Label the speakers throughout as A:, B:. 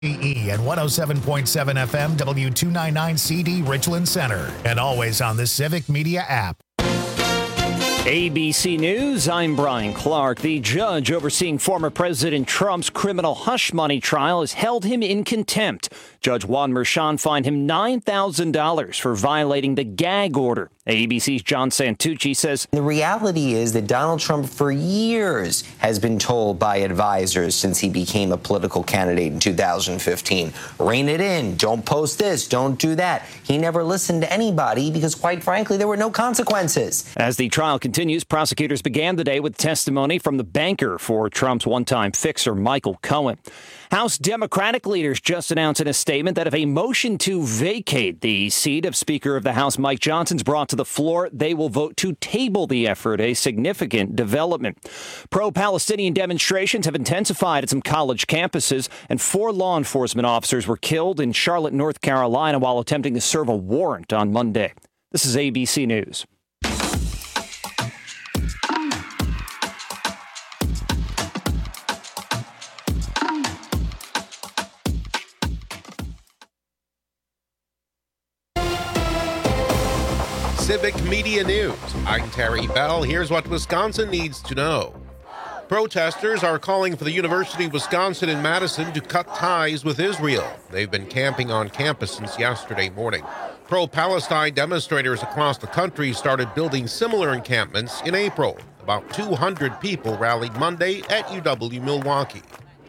A: and 107.7 FM W299 CD Richland Center, and always on the Civic Media app.
B: ABC News, I'm Brian Clark. The judge overseeing former President Trump's criminal hush money trial has held him in contempt. Judge Juan Merchan fined him $9,000 for violating the gag order. ABC's John Santucci says
C: the reality is that Donald Trump for years has been told by advisors since he became a political candidate in 2015, rein it in, don't post this, don't do that. He never listened to anybody because, quite frankly, there were no consequences.
B: As the trial continues, prosecutors began the day with testimony from the banker for Trump's one-time fixer, Michael Cohen. House Democratic leaders just announced in a statement that if a motion to vacate the seat of Speaker of the House Mike Johnson is brought to the floor, they will vote to table the effort, a significant development. Pro-Palestinian demonstrations have intensified at some college campuses, and 4 law enforcement officers were killed in Charlotte, North Carolina, while attempting to serve a warrant on Monday. This is ABC News.
D: Civic Media News. I'm Terry Bell. Here's what Wisconsin needs to know. Protesters are calling for the University of Wisconsin in Madison to cut ties with Israel. They've been camping on campus since yesterday morning. Pro-Palestine demonstrators across the country started building similar encampments in April. About 200 people rallied Monday at UW Milwaukee.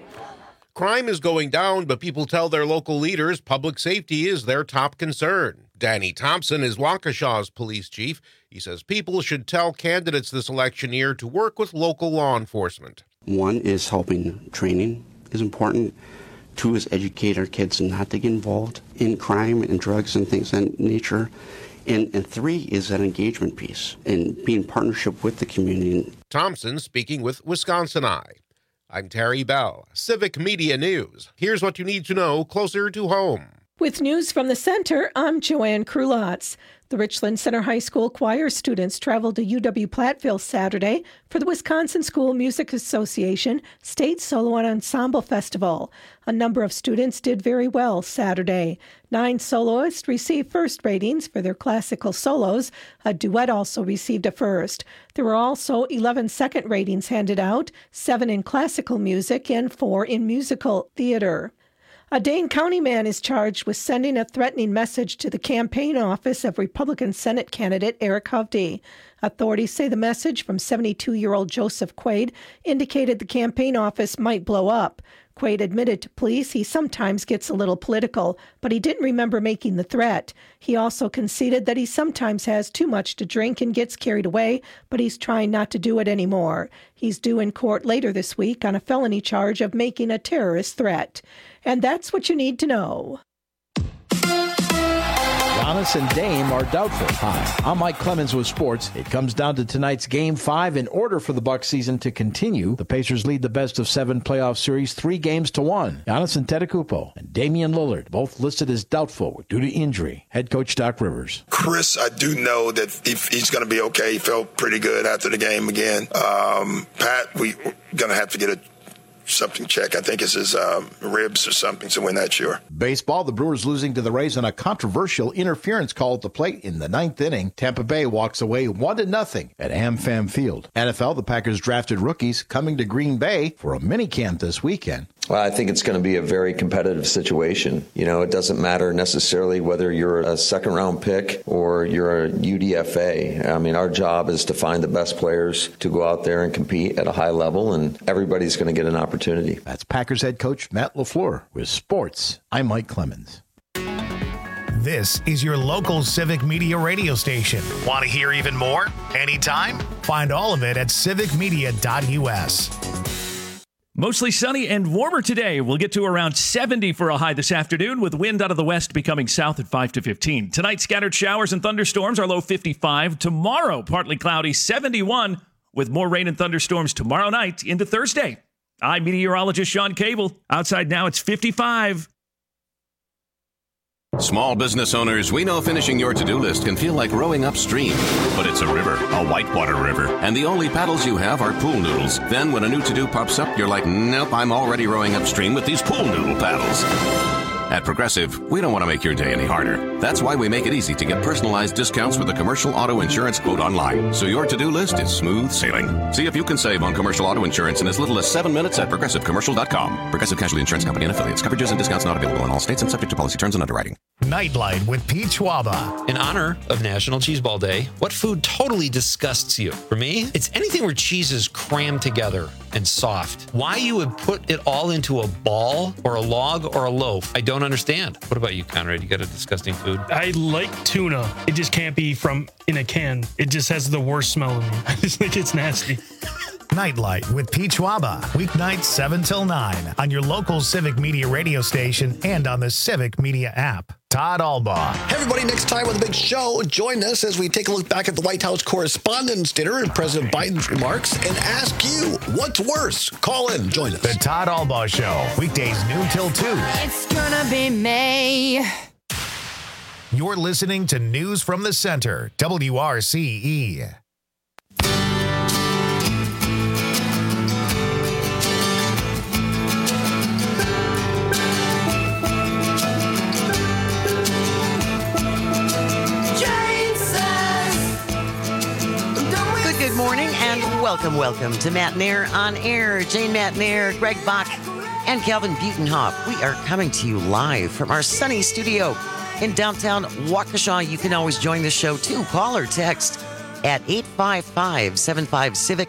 D: Crime is going down, but people tell their local leaders public safety is their top concern. Danny Thompson is Waukesha's police chief. He says people should tell candidates this election year to work with local law enforcement.
E: 1 is helping training is important. 2 is educate our kids not to get involved in crime and drugs and things of that nature. And 3 is that engagement piece and being in partnership with the community.
D: Thompson speaking with Wisconsin Eye. I'm Terry Bell, Civic Media News. Here's what you need to know closer to home.
F: With news from the center, I'm Joanne Krulotz. The Richland Center High School choir students traveled to UW-Platteville Saturday for the Wisconsin School Music Association State Solo and Ensemble Festival. A number of students did very well Saturday. 9 soloists received first ratings for their classical solos. A duet also received a first. There were also 11 second ratings handed out, 7 in classical music and 4 in musical theater. A Dane County man is charged with sending a threatening message to the campaign office of Republican Senate candidate Eric Hovde. Authorities say the message from 72-year-old Joseph Quaid indicated the campaign office might blow up. Quaid admitted to police he sometimes gets a little political, but he didn't remember making the threat. He also conceded that he sometimes has too much to drink and gets carried away, but he's trying not to do it anymore. He's due in court later this week on a felony charge of making a terrorist threat. And that's what you need to know.
G: Giannis and Dame are doubtful. Hi, I'm Mike Clemens with sports. It comes down to tonight's Game 5. In order for the Bucks season to continue, the Pacers lead the best-of-7 playoff series 3-1. Giannis Antetokounmpo and Damian Lillard both listed as doubtful due to injury. Head coach Doc Rivers.
H: Chris, I do know that if he's going to be okay. He felt pretty good after the game again. Pat, we're going to have to get something check. I think it's his ribs or something, so we're not sure.
G: Baseball, the Brewers losing to the Rays on a controversial interference call at the plate in the 9th inning. Tampa Bay walks away 1-0 at AmFam Field. NFL, the Packers drafted rookies coming to Green Bay for a minicamp this weekend.
I: Well, I think it's going to be a very competitive situation. You know, it doesn't matter necessarily whether you're a second-round pick or you're a UDFA. I mean, our job is to find the best players to go out there and compete at a high level, and everybody's going to get an opportunity.
G: That's Packers head coach Matt LaFleur. With sports, I'm Mike Clemens.
A: This is your local Civic Media radio station. Want to hear even more? Anytime? Find all of it at civicmedia.us.
J: Mostly sunny and warmer today. We'll get to around 70 for a high this afternoon, with wind out of the west becoming south at 5 to 15. Tonight, scattered showers and thunderstorms, our low 55. Tomorrow, partly cloudy, 71, with more rain and thunderstorms tomorrow night into Thursday. I'm meteorologist Sean Cable. Outside now, it's 55.
K: Small business owners, we know finishing your to-do list can feel like rowing upstream. But it's a river, a whitewater river, and the only paddles you have are pool noodles. Then when a new to-do pops up, you're like, nope, I'm already rowing upstream with these pool noodle paddles. At Progressive, we don't want to make your day any harder. That's why we make it easy to get personalized discounts with a commercial auto insurance quote online, so your to-do list is smooth sailing. See if you can save on commercial auto insurance in as little as 7 minutes at ProgressiveCommercial.com. Progressive Casualty Insurance Company and Affiliates. Coverages and discounts not available in all states and subject to policy terms and underwriting.
A: Nightlight with Pete Schwaba.
L: In honor of National Cheeseball Day, what food totally disgusts you? For me, it's anything where cheese is crammed together and soft. Why you would put it all into a ball or a log or a loaf, I don't understand. What about you, Conrad? You got a disgusting food?
M: I like tuna. It just can't be from in a can. It just has the worst smell to me. I just think it's nasty.
A: Nightlight with Pete Schwaba. Weeknights 7 till 9 on your local Civic Media radio station and on the Civic Media app. Todd Albaugh.
N: Hey everybody, next time on The Big Show, join us as we take a look back at the White House Correspondents' Dinner and President Biden's remarks and ask you, what's worse? Call in, join us.
A: The Todd Albaugh Show, weekdays noon till 2.
O: It's gonna be May.
A: You're listening to News from the Center, WRCE.
P: Good morning and welcome to Matt Nair on Air. Jane Matt Nair, Greg Bach, and Calvin Butenhoff. We are coming to you live from our sunny studio in downtown Waukesha. You can always join the show too. Call or text at 855-75-CIVIC,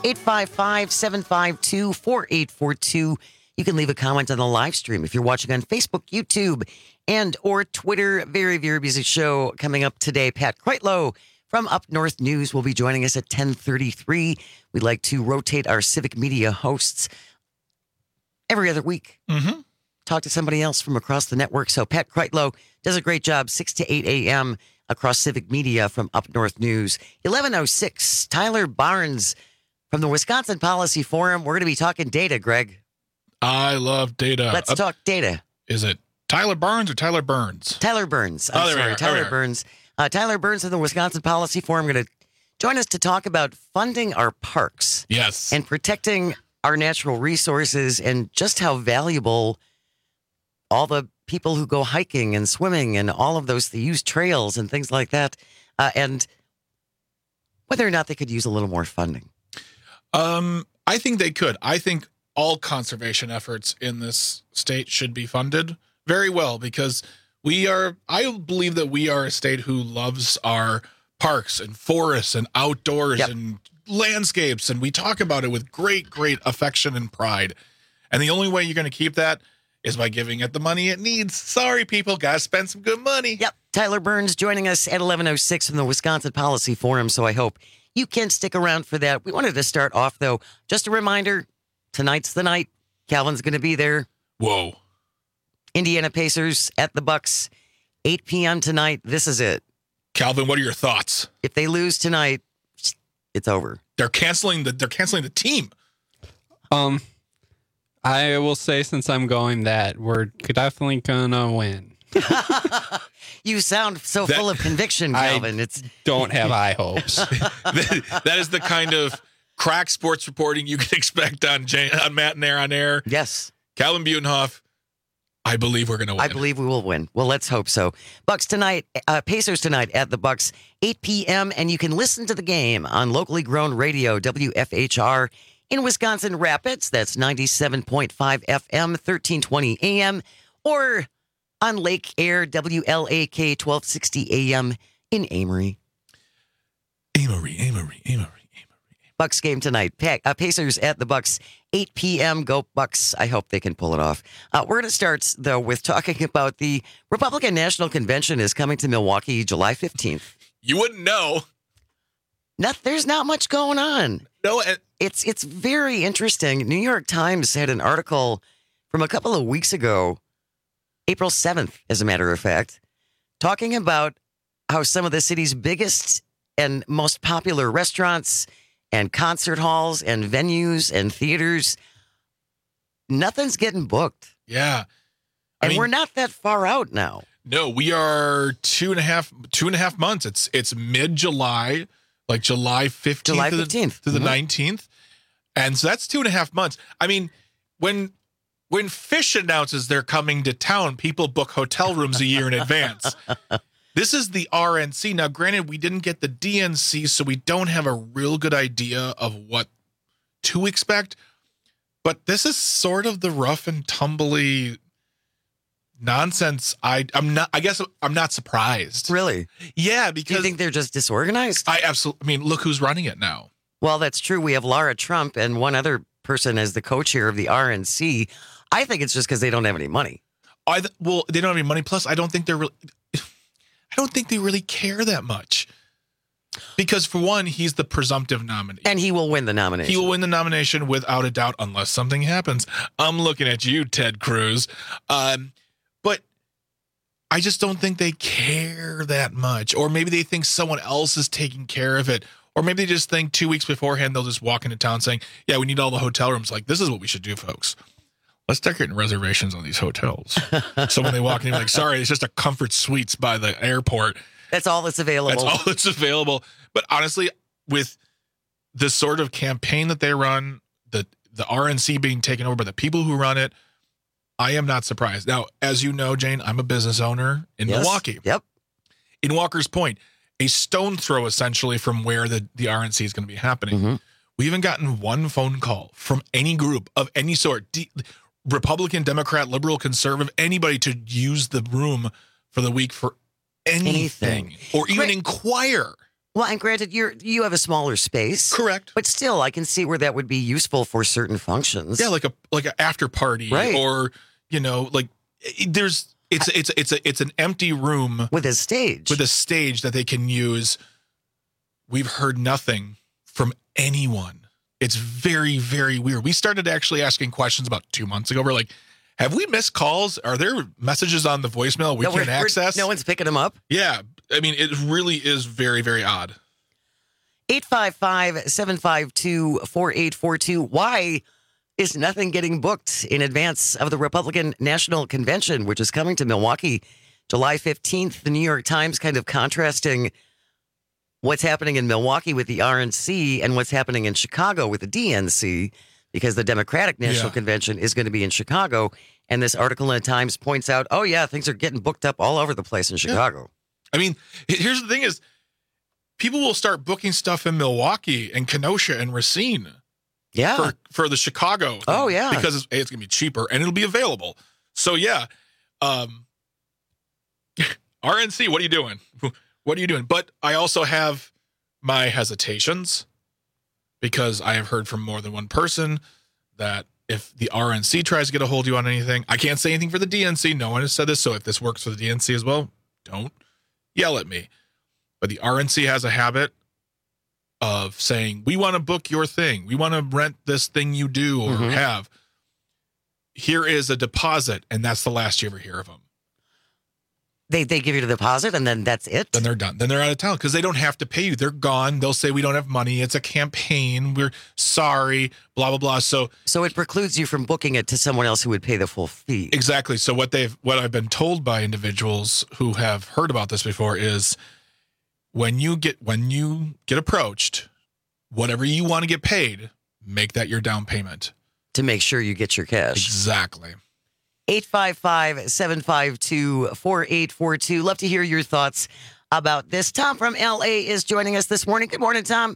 P: 855-752-4842. You can leave a comment on the live stream if you're watching on Facebook, YouTube, and or Twitter. Very, very busy show coming up today. Pat Kreitlow from Up North News will be joining us at 10:33. We like to rotate our Civic Media hosts every other week. Talk to somebody else from across the network. So Pat Kreitlow does a great job, 6 to 8 a.m. across Civic Media from Up North News. 11:06, Tyler Barnes from the Wisconsin Policy Forum. We're going to be talking data, Greg.
Q: I love data.
P: Let's talk data.
Q: Is it Tyler Barnes or Tyler Burns?
P: Tyler Burns. Tyler Burns. Tyler Burns of the Wisconsin Policy Forum going to join us to talk about funding our parks.
Q: Yes.
P: And protecting our natural resources and just how valuable all the people who go hiking and swimming and all of those, they use trails and things like that, and whether or not they could use a little more funding.
Q: I think they could. I think all conservation efforts in this state should be funded very well because I believe that we are a state who loves our parks and forests and outdoors and landscapes. And we talk about it with great, great affection and pride. And the only way you're going to keep that is by giving it the money it needs. Sorry, people, got to spend some good money.
P: Yep. Tyler Burns joining us at 11:06 from the Wisconsin Policy Forum. So I hope you can stick around for that. We wanted to start off, though. Just a reminder, tonight's the night. Calvin's going to be there.
Q: Whoa.
P: Indiana Pacers at the Bucks, 8 p.m. tonight. This is it.
Q: Calvin, what are your thoughts?
P: If they lose tonight, it's over.
Q: They're canceling the team.
R: I will say, since I'm going, that we're definitely gonna win.
P: You sound so full of conviction, Calvin.
Q: Don't have high hopes. That is the kind of crack sports reporting you can expect on Matt Nair on Air.
P: Yes.
Q: Calvin Butenhoff. I believe we're going to win.
P: I believe we will win. Well, let's hope so. Bucks tonight, Pacers tonight at the Bucks, 8 p.m. And you can listen to the game on locally grown radio, WFHR in Wisconsin Rapids. That's 97.5 FM, 1320 AM, or on Lake Air, WLAK 1260 AM in Amory.
Q: Amory.
P: Bucks game tonight. Pacers at the Bucks, 8 p.m. Go Bucks. I hope they can pull it off. We're going to start, though, with talking about the Republican National Convention is coming to Milwaukee July 15th.
Q: You wouldn't know.
P: There's not much going on.
Q: No,
P: it's very interesting. New York Times had an article from a couple of weeks ago, April 7th, as a matter of fact, talking about how some of the city's biggest and most popular restaurants and concert halls and venues and theaters, nothing's getting booked.
Q: Yeah.
P: And we're not that far out now.
Q: No, we are two and a half months. It's mid-July, like July 15th, to the 19th. And so that's 2.5 months. I mean, when Fish announces they're coming to town, people book hotel rooms a year in advance. This is the RNC. Now, granted, we didn't get the DNC, so we don't have a real good idea of what to expect. But this is sort of the rough and tumbly nonsense. I guess I'm not surprised.
P: Really?
Q: Yeah, because
P: do you think they're just disorganized?
Q: I mean, look who's running it now.
P: Well, that's true. We have Laura Trump and one other person as the co-chair of the RNC. I think it's just because they don't have any money.
Q: Well, they don't have any money. Plus, I don't think they really care that much. Because for one, he's the presumptive nominee.
P: And he will win the nomination.
Q: He will win the nomination without a doubt, unless something happens. I'm looking at you, Ted Cruz. But I just don't think they care that much. Or maybe they think someone else is taking care of it. Or maybe they just think 2 weeks beforehand, they'll just walk into town saying, yeah, we need all the hotel rooms. Like, this is what we should do, folks. Let's start getting reservations on these hotels. So when they walk in, you're like, sorry, it's just a Comfort Suites by the airport.
P: That's all that's available.
Q: That's all that's available. But honestly, with the sort of campaign that they run, the RNC being taken over by the people who run it, I am not surprised. Now, as you know, Jane, I'm a business owner in Milwaukee.
P: Yep.
Q: In Walker's Point, a stone throw essentially from where the RNC is going to be happening. We haven't gotten one phone call from any group of any sort, Republican, Democrat, liberal, conservative, anybody to use the room for the week for anything. Or even inquire.
P: Well, and granted, you have a smaller space.
Q: Correct.
P: But still, I can see where that would be useful for certain functions.
Q: Yeah, like an after party,
P: right.
Q: Or like it's an empty room
P: with a stage
Q: that they can use. We've heard nothing from anyone. It's very, very weird. We started actually asking questions about 2 months ago. We're like, have we missed calls? Are there messages on the voicemail we can't access?
P: No one's picking them up?
Q: Yeah. I mean, it really is very, very odd.
P: 855-752-4842. Why is nothing getting booked in advance of the Republican National Convention, which is coming to Milwaukee July 15th? The New York Times kind of contrasting what's happening in Milwaukee with the RNC and what's happening in Chicago with the DNC, because the Democratic National Convention is going to be in Chicago. And this article in the Times points out, oh, yeah, things are getting booked up all over the place in Chicago.
Q: I mean, here's the thing is, people will start booking stuff in Milwaukee and Kenosha and Racine.
P: Yeah.
Q: For the Chicago thing.
P: Oh, yeah.
Q: Because it's going to be cheaper and it'll be available. So, yeah. RNC, what are you doing? What are you doing? But I also have my hesitations because I have heard from more than one person that if the RNC tries to get a hold of you on anything, I can't say anything for the DNC. No one has said this. So if this works for the DNC as well, don't yell at me. But the RNC has a habit of saying, we want to book your thing. We want to rent this thing you do or have. Here is a deposit. And that's the last you ever hear of them.
P: They give you the deposit and then that's it?
Q: Then they're done. Then they're out of town because they don't have to pay you. They're gone. They'll say, we don't have money. It's a campaign. We're sorry, blah, blah, blah. So
P: it precludes you from booking it to someone else who would pay the full fee.
Q: Exactly. So what I've been told by individuals who have heard about this before is when you get approached, whatever you want to get paid, make that your down payment.
P: To make sure you get your cash.
Q: Exactly.
P: 855-752-4842. Love to hear your thoughts about this. Tom from LA is joining us this morning. Good morning, Tom.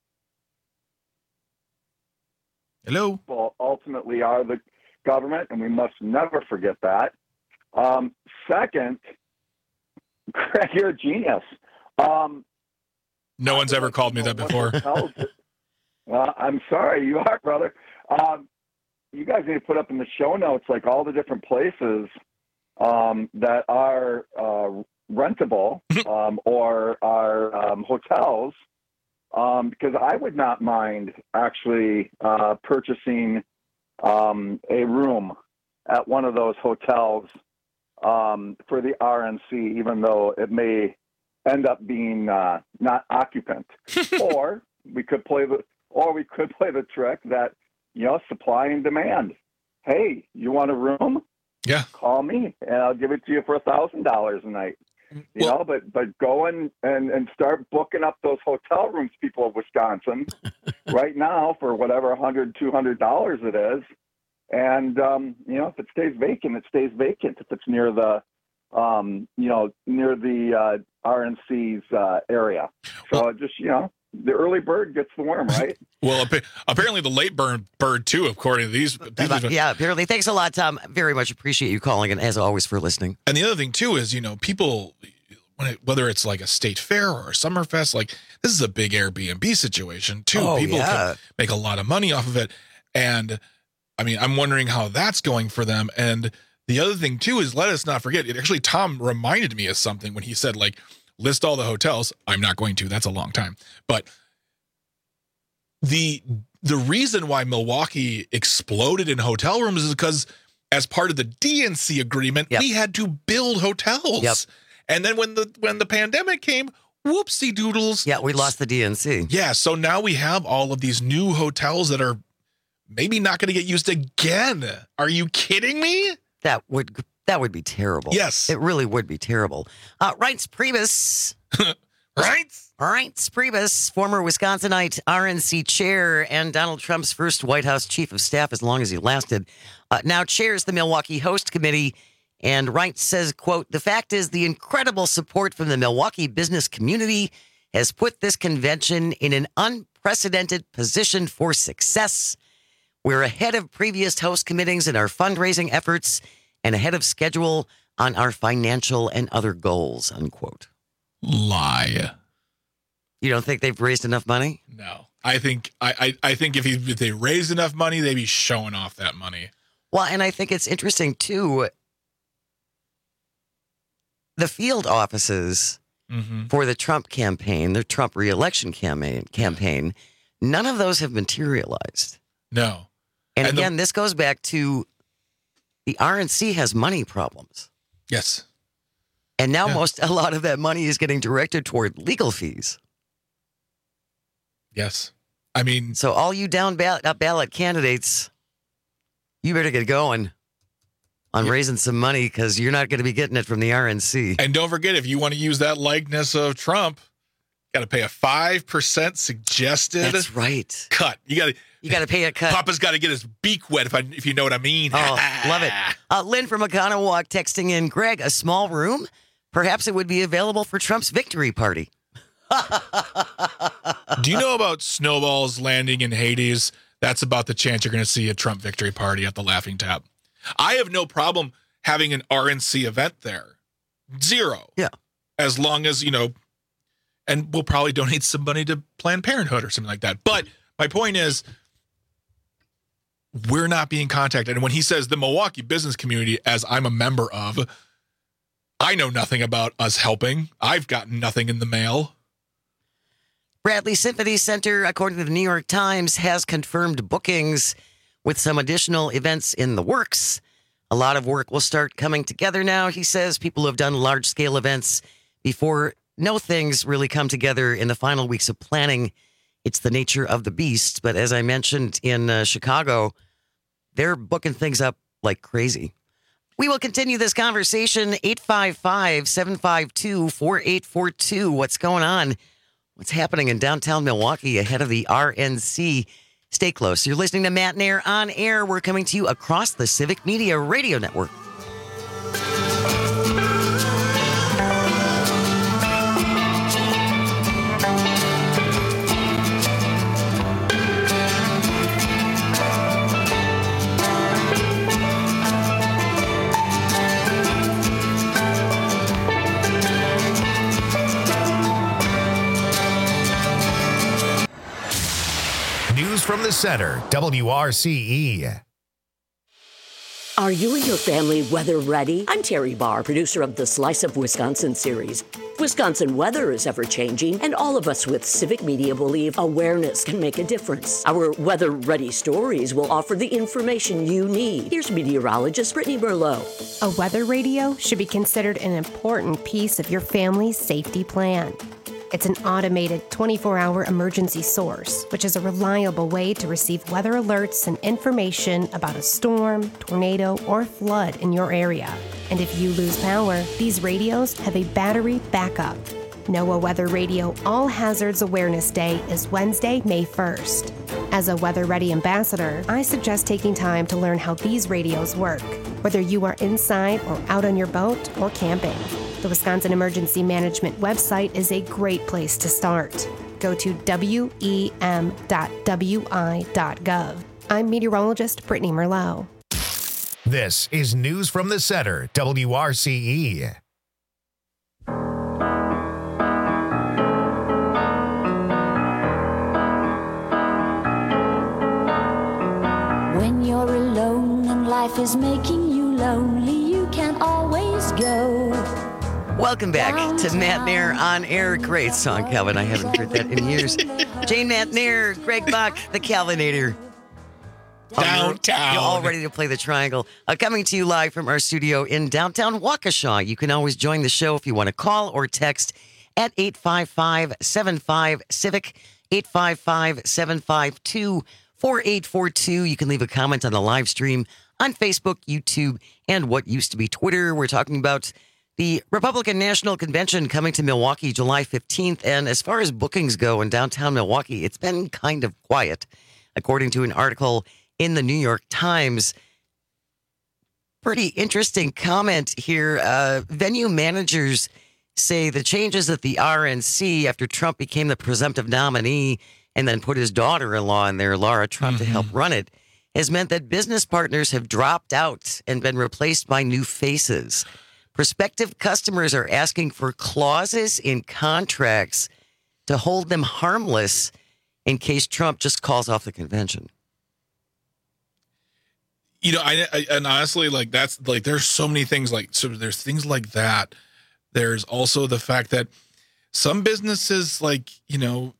Q: Hello.
S: Well, ultimately are the government, and we must never forget that. Second, Greg, you're a genius.
Q: No one's ever called me that before.
S: I'm sorry, you are, brother. You guys need to put up in the show notes like all the different places that are rentable or are hotels, because I would not mind actually purchasing a room at one of those hotels for the RNC, even though it may end up being not occupant. Or we could play the trick that, supply and demand. Hey, you want a room? Yeah. Call me, and I'll give it to you for $1,000 a night. You know, but go and start booking up those hotel rooms, people of Wisconsin, right now for whatever $100, $200 it is. And, you know, if it stays vacant, it stays vacant. If it's near the, near the RNC's area. So just, you know, the early bird gets the worm, right?
Q: Well, apparently the late bird too, according to these.
P: Yeah, apparently. Thanks a lot, Tom. Very much appreciate you calling, and as always, for listening.
Q: And the other thing too is, you know, people, whether it's like a state fair or a Summerfest, like this is a big Airbnb situation too. People can make a lot of money off of it. And I mean, I'm wondering how that's going for them. And the other thing too is, let us not forget, Tom reminded me of something when he said, like, list all the hotels. I'm not going to. That's a long time. But the reason why Milwaukee exploded in hotel rooms is because as part of the DNC agreement, we had to build hotels. Yep. And then when the pandemic came, whoopsie doodles.
P: Yeah, we lost the DNC.
Q: Yeah, so now we have all of these new hotels that are maybe not going to get used again. Are you kidding me?
P: That would be terrible.
Q: Yes.
P: It really would be terrible. Reince Priebus. Reince Priebus, former Wisconsinite RNC chair and Donald Trump's first White House chief of staff as long as he lasted, now chairs the Milwaukee Host Committee. And Reince says, quote, "The fact is the incredible support from the Milwaukee business community has put this convention in an unprecedented position for success. We're ahead of previous host committees in our fundraising efforts and ahead of schedule on our financial and other goals," unquote.
Q: Lie.
P: You don't think they've raised enough money?
Q: No. I think if they raised enough money, they'd be showing off that money.
P: Well, and I think it's interesting, too, the field offices for the Trump campaign, the Trump reelection campaign, none of those have materialized.
Q: No.
P: And again, this goes back to the RNC has money problems.
Q: Yes.
P: And now a lot of that money is getting directed toward legal fees.
Q: Yes. I mean,
P: so all you down ballot candidates, you better get going on raising some money, because you're not going to be getting it from the RNC.
Q: And don't forget, if you want to use that likeness of Trump, you got to pay a 5% suggested.
P: That's right.
Q: Cut. You got to
P: pay a cut.
Q: Papa's got to get his beak wet, if you know what I mean.
P: Oh, love it. Lynn from Oconomowoc texting in, Greg, a small room? Perhaps it would be available for Trump's victory party.
Q: Do you know about snowballs landing in Hades? That's about the chance you're going to see a Trump victory party at the Laughing Tap. I have no problem having an RNC event there. Zero.
P: Yeah.
Q: As long as, and we'll probably donate some money to Planned Parenthood or something like that. But my point is, we're not being contacted. And when he says the Milwaukee business community, as I'm a member of, I know nothing about us helping. I've gotten nothing in the mail.
P: Bradley Symphony Center, according to the New York Times, has confirmed bookings with some additional events in the works. A lot of work will start coming together now, he says. People who have done large-scale events before know things really come together in the final weeks of planning. It's the nature of the beast. But as I mentioned in Chicago, they're booking things up like crazy. We will continue this conversation. 855-752-4842. What's going on? What's happening in downtown Milwaukee ahead of the RNC? Stay close. You're listening to Matt and Air on Air. We're coming to you across the Civic Media Radio Network.
A: News from the center, WRCE.
T: Are you and your family weather ready? I'm Terry Barr, producer of the Slice of Wisconsin series. Wisconsin weather is ever-changing, and all of us with Civic Media believe awareness can make a difference. Our weather-ready stories will offer the information you need. Here's meteorologist Brittany Berlow.
U: A weather radio should be considered an important piece of your family's safety plan. It's an automated 24-hour emergency source, which is a reliable way to receive weather alerts and information about a storm, tornado, or flood in your area. And if you lose power, these radios have a battery backup. NOAA Weather Radio All Hazards Awareness Day is Wednesday, May 1st. As a Weather Ready ambassador, I suggest taking time to learn how these radios work, whether you are inside or out on your boat or camping. The Wisconsin Emergency Management website is a great place to start. Go to wem.wi.gov. I'm meteorologist Brittany Merlot.
A: This is News from the Center, WRCE.
V: When you're alone and life is making you lonely, you can always go.
P: Welcome back to Matt Nair on Air. Great song, Calvin. I haven't heard that in years. Jane Matt Nair, Greg Bach, the Calvinator.
Q: Downtown.
P: You're all ready to play the triangle. Coming to you live from our studio in downtown Waukesha. You can always join the show if you want to call or text at 855-75-CIVIC, 855-752-4842. You can leave a comment on the live stream on Facebook, YouTube, and what used to be Twitter. We're talking about the Republican National Convention coming to Milwaukee July 15th. And as far as bookings go in downtown Milwaukee, it's been kind of quiet, according to an article in the New York Times. Pretty interesting comment here. Venue managers say the changes at the RNC after Trump became the presumptive nominee and then put his daughter-in-law in there, Laura Trump, to help run it, has meant that business partners have dropped out and been replaced by new faces. Prospective customers are asking for clauses in contracts to hold them harmless in case Trump just calls off the convention.
Q: You know, I and honestly, like, that's like, there's so many things, like, so there's things like that. There's also the fact that some businesses, like, you know,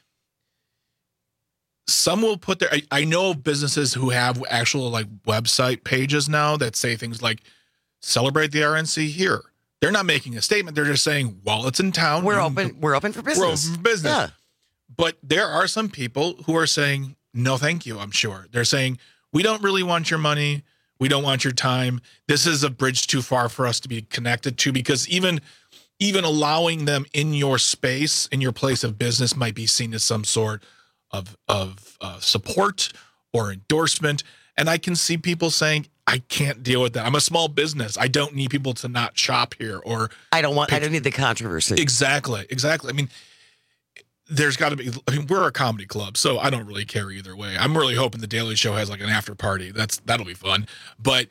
Q: some will put their, I know businesses who have actual, like, website pages now that say things like, celebrate the RNC here. They're not making a statement. They're just saying, while it's in town,
P: we're open for business.
Q: We're open for business.
P: Yeah.
Q: But there are some people who are saying, no, thank you, I'm sure. They're saying, we don't really want your money. We don't want your time. This is a bridge too far for us to be connected to, because even allowing them in your space, in your place of business, might be seen as some sort of support or endorsement. And I can see people saying, I can't deal with that. I'm a small business. I don't need people to not shop here, or
P: I don't need the controversy.
Q: Exactly. I mean, there's got to be, I mean, we're a comedy club, so I don't really care either way. I'm really hoping the Daily Show has like an after party. That'll be fun. But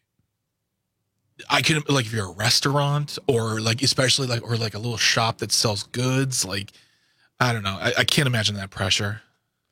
Q: I can, like, if you're a restaurant, or like, especially like, or like a little shop that sells goods, like, I don't know. I can't imagine that pressure.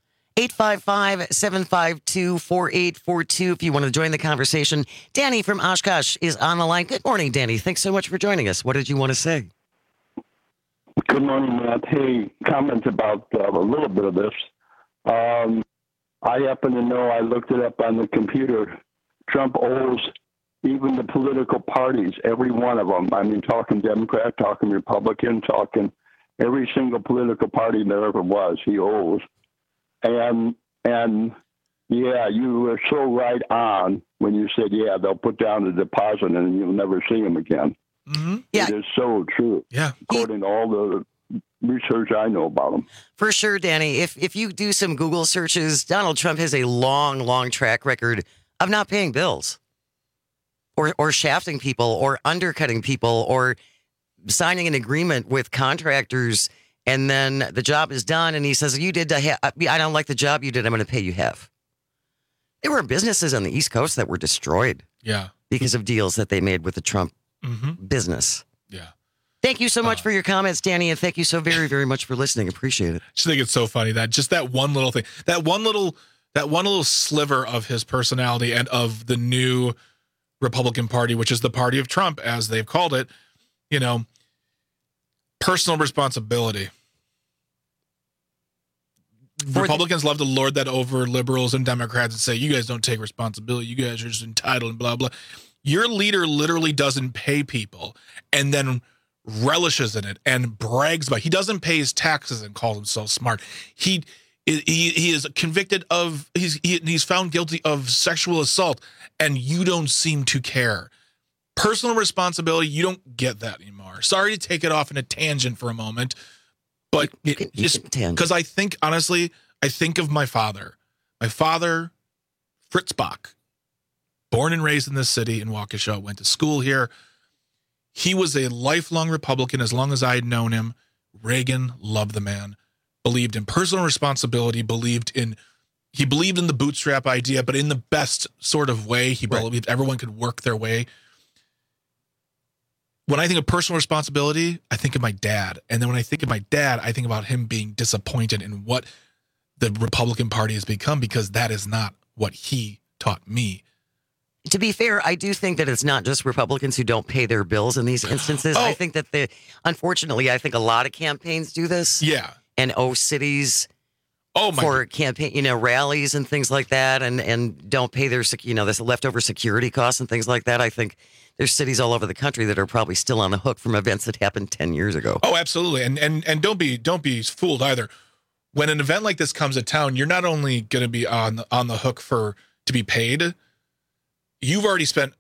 P: 855-752-4842 if you want to join the conversation. Danny from Oshkosh is on the line. Good morning, Danny. Thanks so much for joining us. What did you want to say?
W: Good morning, Matt. Hey, comment about a little bit of this. I happen to know, I looked it up on the computer, Trump owes even the political parties, every one of them. I mean, talking Democrat, talking Republican, talking every single political party there ever was, he owes. And yeah, you were so right on when you said, yeah, they'll put down the deposit and you'll never see them again.
P: Mm-hmm. Yeah.
W: It is so true.
Q: Yeah.
W: According to all the research I know about them.
P: For sure, Danny. If you do some Google searches, Donald Trump has a long track record of not paying bills, or shafting people, or undercutting people, or signing an agreement with contractors, and then the job is done, and he says, I don't like the job you did, I'm going to pay you half. There were businesses on the East Coast that were destroyed because of deals that they made with the Trump business.
Q: Yeah.
P: Thank you so much for your comments, Danny, and thank you so very, very much for listening. Appreciate it.
Q: I just think it's so funny that just that one little thing, that one little sliver of his personality and of the new Republican Party, which is the party of Trump, as they've called it, you know, personal responsibility. Republicans love to lord that over liberals and Democrats and say, you guys don't take responsibility. You guys are just entitled and blah, blah. Your leader literally doesn't pay people and then relishes in it and brags about it. He doesn't pay his taxes and call himself smart. He is convicted of, he's found guilty of sexual assault, and you don't seem to care. Personal responsibility, you don't get that anymore. Sorry to take it off in a tangent for a moment, but because I think, honestly, I think of my father. My father, Fritz Bach, born and raised in this city in Waukesha, went to school here. He was a lifelong Republican as long as I had known him. Reagan loved the man, believed in personal responsibility, believed in the bootstrap idea, but in the best sort of way. He believed everyone could work their way. When I think of personal responsibility, I think of my dad. And then when I think of my dad, I think about him being disappointed in what the Republican Party has become, because that is not what he taught me.
P: To be fair, I do think that it's not just Republicans who don't pay their bills in these instances. I think that unfortunately, I think a lot of campaigns do this.
Q: Yeah.
P: And cities for campaign, rallies and things like that, and don't pay their, this leftover security costs and things like that. I think there's cities all over the country that are probably still on the hook from events that happened 10 years ago.
Q: Oh, absolutely. And don't be fooled either. When an event like this comes to town, you're not only going to be on the hook to be paid. You've already spent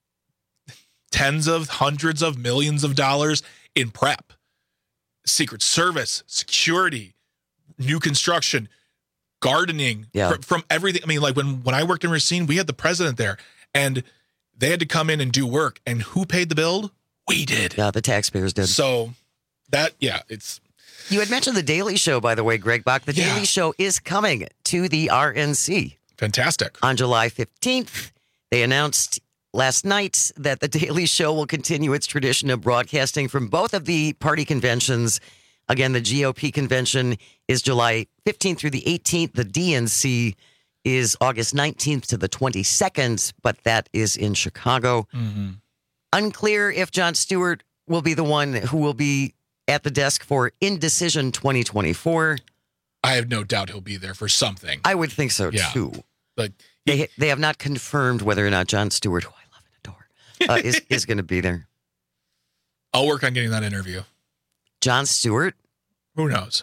Q: hundreds of millions of dollars in prep, Secret Service, security, new construction, gardening, from everything. I mean, like when I worked in Racine, we had the president there, and they had to come in and do work. And who paid the bill? We did.
P: Yeah, the taxpayers did.
Q: So it's.
P: You had mentioned The Daily Show, by the way, Greg Bach. The Daily Show is coming to the RNC.
Q: Fantastic.
P: On July 15th, they announced last night that The Daily Show will continue its tradition of broadcasting from both of the party conventions. Again, the GOP convention is July 15th through the 18th. The DNC is August 19th to the 22nd, but that is in Chicago.
Q: Mm-hmm.
P: Unclear if Jon Stewart will be the one who will be at the desk for Indecision 2024.
Q: I have no doubt he'll be there for something.
P: I would think so, too.
Q: Like
P: they have not confirmed whether or not Jon Stewart, who I love and adore, is going to be there.
Q: I'll work on getting that interview.
P: Jon Stewart?
Q: Who knows?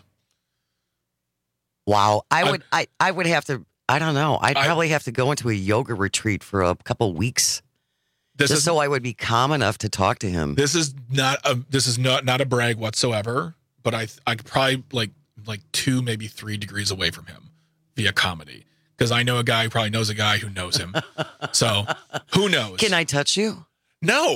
P: Wow. I would have to, I don't know. I'd probably have to go into a yoga retreat for a couple weeks. So I would be calm enough to talk to him.
Q: This is not a brag whatsoever, but I could probably like 2, maybe 3 degrees away from him via comedy, because I know a guy who probably knows a guy who knows him. So who knows?
P: Can I touch you?
Q: No.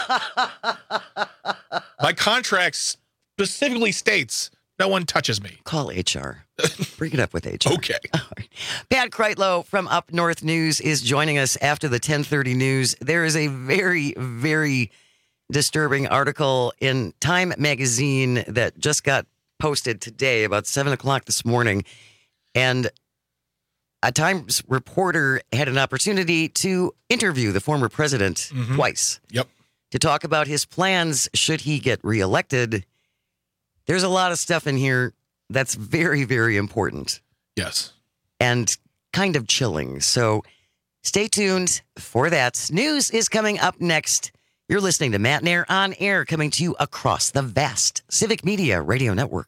Q: My contract specifically states no one touches me.
P: Call HR. Bring it up with HR.
Q: Okay.
P: All right. Pat Kreitlow from Up North News is joining us after the 10:30 news. There is a very, very disturbing article in Time magazine that just got posted today about 7 o'clock this morning. And a Times reporter had an opportunity to interview the former president twice.
Q: Yep.
P: To talk about his plans should he get reelected. There's a lot of stuff in here that's very, very important.
Q: Yes.
P: And kind of chilling. So stay tuned for that. News is coming up next. You're listening to Matt Nair on Air, coming to you across the vast Civic Media Radio Network.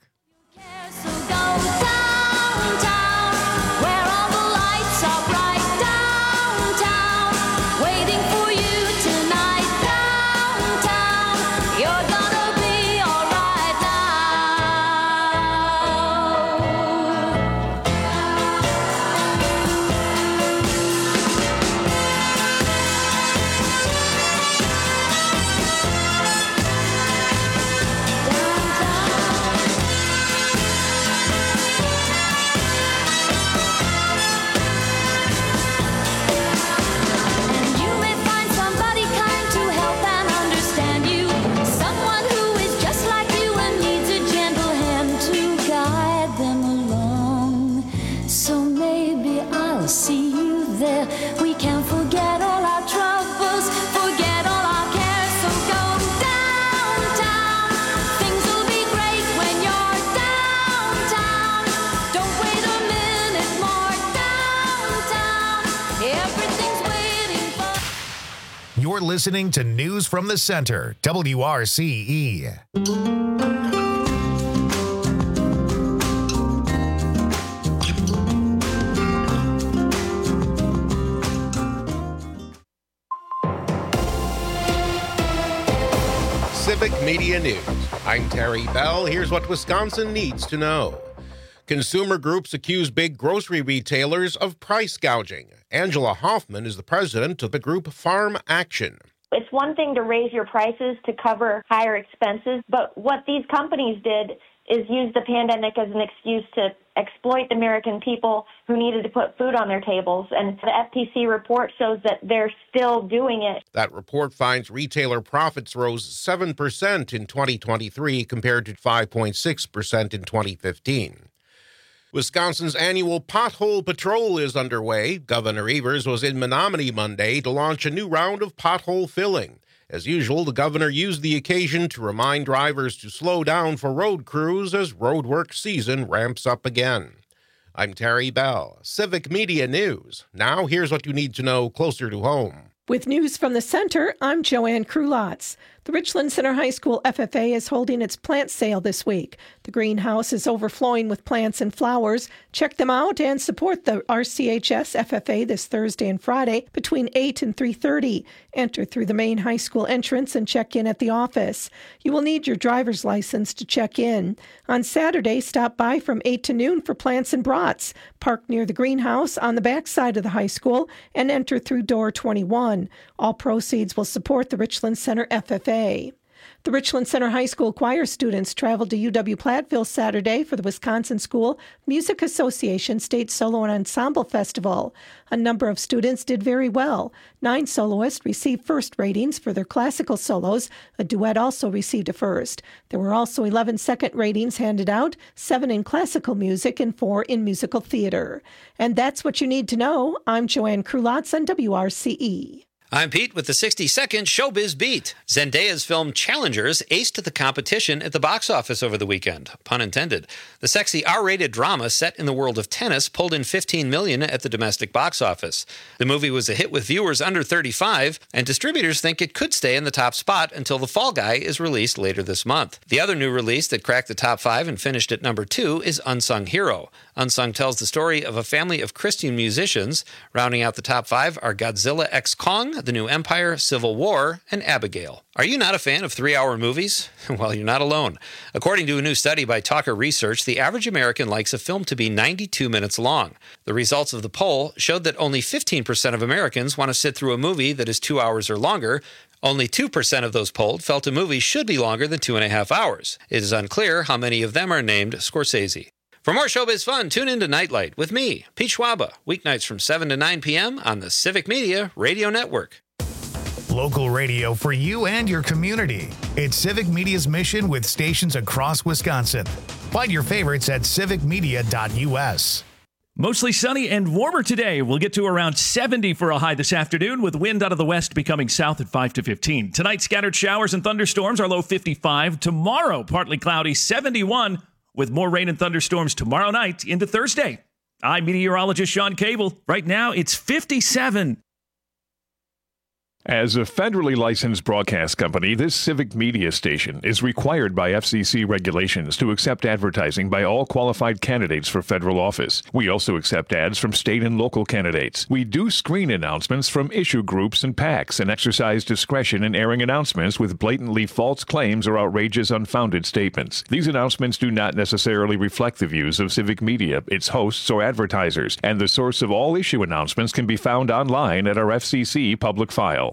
A: You're listening to News from the Center, WRCE.
D: Civic Media News. I'm Terry Bell. Here's what Wisconsin needs to know. Consumer groups accuse big grocery retailers of price gouging. Angela Hoffman is the president of the group Farm Action.
B: It's one thing to raise your prices to cover higher expenses, but what these companies did is use the pandemic as an excuse to exploit the American people who needed to put food on their tables. And the FTC report shows that they're still doing it.
D: That report finds retailer profits rose 7% in 2023 compared to 5.6% in 2015. Wisconsin's annual Pothole Patrol is underway. Governor Evers was in Menominee Monday to launch a new round of pothole filling. As usual, the governor used the occasion to remind drivers to slow down for road crews as roadwork season ramps up again. I'm Terry Bell, Civic Media News. Now here's what you need to know closer to home.
F: With news from the center, I'm Joanne Krulotz. The Richland Center High School FFA is holding its plant sale this week. The greenhouse is overflowing with plants and flowers. Check them out and support the RCHS FFA this Thursday and Friday between 8 and 3:30. Enter through the main high school entrance and check in at the office. You will need your driver's license to check in. On Saturday, stop by from 8 to noon for plants and brats. Park near the greenhouse on the back side of the high school and enter through door 21. All proceeds will support the Richland Center FFA. The Richland Center High School choir students traveled to UW-Platteville Saturday for the Wisconsin School Music Association State Solo and Ensemble Festival. A number of students did very well. 9 soloists received first ratings for their classical solos. A duet also received a first. There were also 11 second ratings handed out, 7 in classical music and 4 in musical theater. And that's what you need to know. I'm Joanne Krulotz on WRCE.
L: I'm Pete with the 60-second Showbiz Beat. Zendaya's film Challengers aced the competition at the box office over the weekend. Pun intended. The sexy R-rated drama set in the world of tennis pulled in $15 million at the domestic box office. The movie was a hit with viewers under 35, and distributors think it could stay in the top spot until The Fall Guy is released later this month. The other new release that cracked the top 5 and finished at number 2 is Unsung Hero. Unsung tells the story of a family of Christian musicians. Rounding out the top 5 are Godzilla x Kong, The New Empire, Civil War, and Abigail. Are you not a fan of 3-hour movies? Well, you're not alone. According to a new study by Talker Research, the average American likes a film to be 92 minutes long. The results of the poll showed that only 15% of Americans want to sit through a movie that is 2 hours or longer. Only 2% of those polled felt a movie should be longer than 2.5 hours. It is unclear how many of them are named Scorsese. For more showbiz fun, tune in to Nightlight with me, Pete Schwaba, weeknights from 7 to 9 p.m. on the Civic Media Radio Network.
A: Local radio for you and your community. It's Civic Media's mission with stations across Wisconsin. Find your favorites at civicmedia.us.
J: Mostly sunny and warmer today. We'll get to around 70 for a high this afternoon, with wind out of the west becoming south at 5 to 15. Tonight, scattered showers and thunderstorms, our low 55. Tomorrow, partly cloudy, 71, with more rain and thunderstorms tomorrow night into Thursday. I'm meteorologist Sean Cable. Right now, it's 57.
C: As a federally licensed broadcast company, this Civic Media station is required by FCC regulations to accept advertising by all qualified candidates for federal office. We also accept ads from state and local candidates. We do screen announcements from issue groups and PACs and exercise discretion in airing announcements with blatantly false claims or outrageous, unfounded statements. These announcements do not necessarily reflect the views of Civic Media, its hosts, or advertisers, and the source of all issue announcements can be found online at our FCC public file.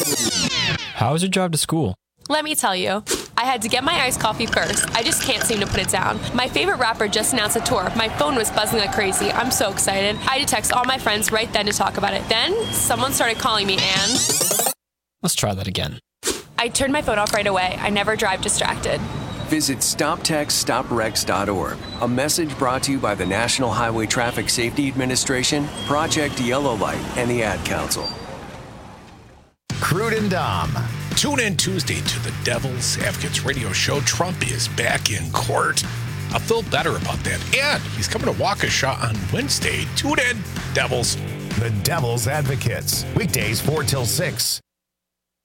E: How was your drive to school?
X: Let me tell you, I had to get my iced coffee first. I just can't seem to put it down. My favorite rapper just announced a tour. My phone was buzzing like crazy. I'm so excited. I had to text all my friends right then to talk about it. Then, someone started calling me and...
E: Let's try that again.
X: I turned my phone off right away. I never drive distracted.
Y: Visit StopTextStopWrecks.org. A message brought to you by the National Highway Traffic Safety Administration, Project Yellow Light, and the Ad Council.
A: Crude and Dom.
Z: Tune in Tuesday to the Devil's Advocates radio show. Trump is back in court. I'll feel better about that. And he's coming to Waukesha on Wednesday. Tune in, Devils.
A: The Devil's Advocates. Weekdays 4 till 6.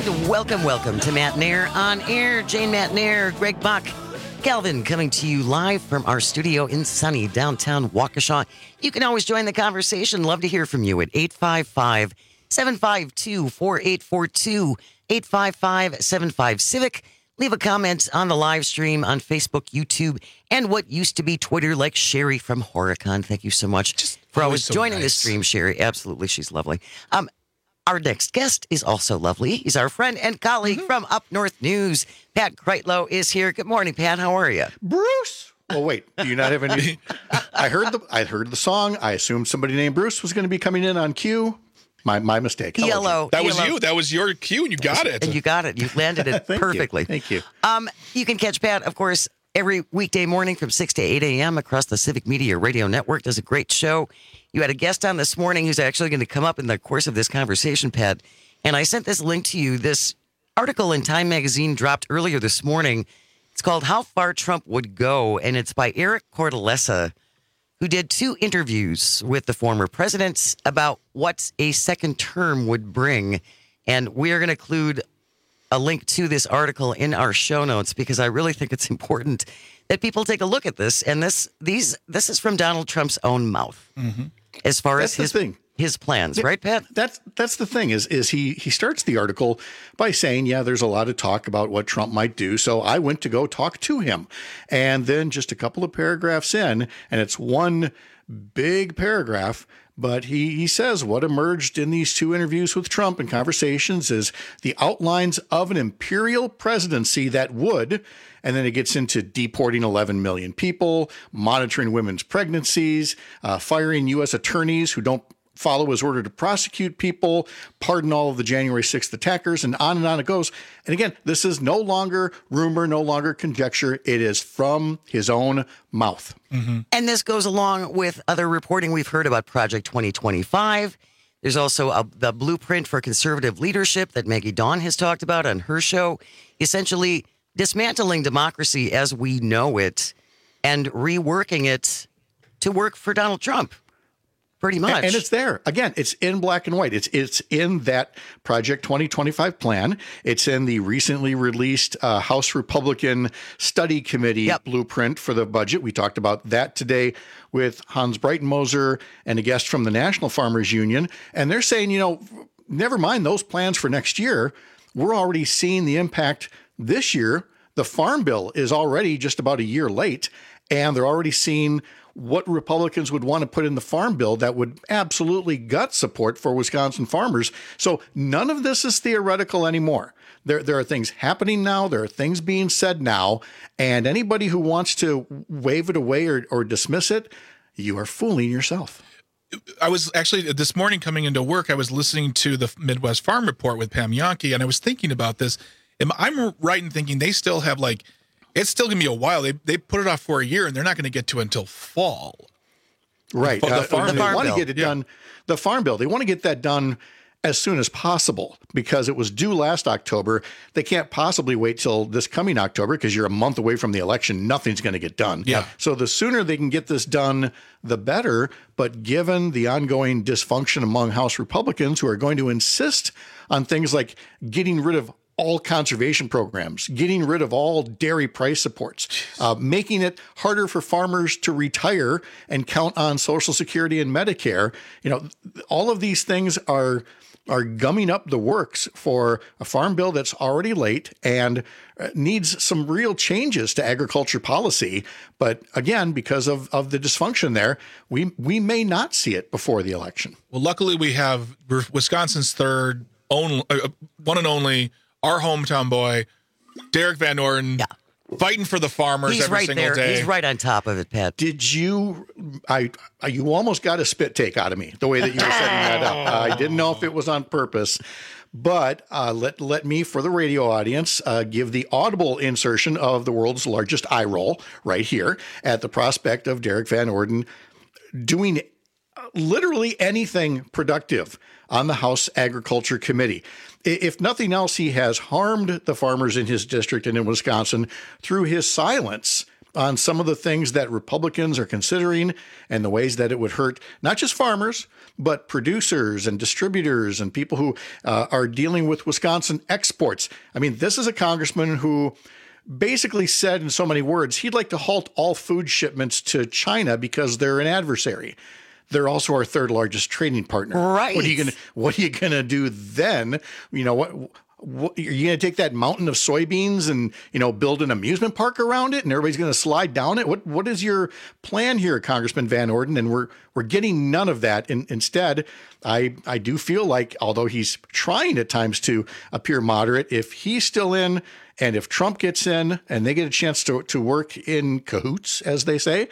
P: And welcome to Matt Nair on Air. Jane Matt Nair, Greg Bach, Calvin coming to you live from our studio in sunny downtown Waukesha. You can always join the conversation. Love to hear from you at 855-752-4842, 855-75-CIVIC. Leave a comment on the live stream on Facebook, YouTube, and what used to be Twitter, like Sherry from Horicon. Thank you so much for always joining the stream, Sherry. Absolutely, she's lovely. Our next guest is also lovely. He's our friend and colleague from Up North News. Pat Kreitlow is here. Good morning, Pat. How are you?
G: Bruce. Oh, wait. Do you not have any? I heard the song. I assumed somebody named Bruce was going to be coming in on cue. My mistake.
F: Yellow.
Q: That was you. That was your cue, and you got it.
P: And you got it. You landed it perfectly.
G: Thank you.
P: You can catch Pat, of course, every weekday morning from 6 to 8 a.m. across the Civic Media Radio Network. Does a great show. You had a guest on this morning who's actually going to come up in the course of this conversation, Pat. And I sent this link to you. This article in Time Magazine dropped earlier this morning. It's called How Far Trump Would Go, and it's by Eric Cortellessa, who did 2 interviews with the former president about what a second term would bring. And we are going to include a link to this article in our show notes because I really think it's important that people take a look at this. And this is from Donald Trump's own mouth.
G: Mm-hmm.
P: As far as his plans, right, Pat?
G: That's the thing is he starts the article by saying, yeah, there's a lot of talk about what Trump might do. So I went to go talk to him. And then just a couple of paragraphs in, and it's one big paragraph, but he says what emerged in these 2 interviews with Trump and conversations is the outlines of an imperial presidency that would, and then it gets into deporting 11 million people, monitoring women's pregnancies, firing U.S. attorneys who don't follow his order to prosecute people, pardon all of the January 6th attackers, and on it goes. And again, this is no longer rumor, no longer conjecture. It is from his own mouth.
P: Mm-hmm. And this goes along with other reporting we've heard about Project 2025. There's also the blueprint for conservative leadership that Maggie Dawn has talked about on her show, essentially dismantling democracy as we know it and reworking it to work for Donald Trump. Pretty much.
G: And it's there. Again, it's in black and white. It's in that Project 2025 plan. It's in the recently released House Republican Study Committee blueprint for the budget. We talked about that today with Hans Breitenmoser and a guest from the National Farmers Union. And they're saying, never mind those plans for next year. We're already seeing the impact this year. The Farm Bill is already just about a year late, and they're already seeing what Republicans would want to put in the Farm Bill that would absolutely gut support for Wisconsin farmers. So none of this is theoretical anymore. There are things happening now. There are things being said now. And anybody who wants to wave it away or dismiss it, you are fooling yourself.
Q: I was actually, this morning coming into work, I was listening to the Midwest Farm Report with Pam Yonke, and I was thinking about this. I'm right in thinking they still have it's still going to be a while. They put it off for a year, and they're not going to get to until fall.
G: Right.
Q: The Farm Bill.
G: They want to get it done. The Farm Bill. They want to get that done as soon as possible because it was due last October. They can't possibly wait till this coming October because you're a month away from the election. Nothing's going to get done.
Q: Yeah.
G: So the sooner they can get this done, the better. But given the ongoing dysfunction among House Republicans who are going to insist on things like getting rid of all conservation programs, getting rid of all dairy price supports, making it harder for farmers to retire and count on Social Security and Medicare. All of these things are gumming up the works for a farm bill that's already late and needs some real changes to agriculture policy. But again, because of the dysfunction there, we may not see it before the election.
Q: Well, luckily we have Wisconsin's third, one and only, our hometown boy, Derek Van Orden, fighting for the farmers every single day.
P: He's right on top of it, Pat.
G: Did you? You almost got a spit take out of me the way that you were setting that up. I didn't know if it was on purpose, but let me, for the radio audience, give the audible insertion of the world's largest eye roll right here at the prospect of Derek Van Orden doing literally anything productive on the House Agriculture Committee. If nothing else, he has harmed the farmers in his district and in Wisconsin through his silence on some of the things that Republicans are considering and the ways that it would hurt not just farmers, but producers and distributors and people who are dealing with Wisconsin exports. I mean, this is a congressman who basically said in so many words, he'd like to halt all food shipments to China because they're an adversary. They're also our third largest trading partner.
P: Right.
G: What are you gonna do then? You know, what are you going to take that mountain of soybeans and, build an amusement park around it and everybody's going to slide down it? What is your plan here, Congressman Van Orden? And we're getting none of that. Instead, I do feel like, although he's trying at times to appear moderate, if he's still in and if Trump gets in and they get a chance to work in cahoots, as they say,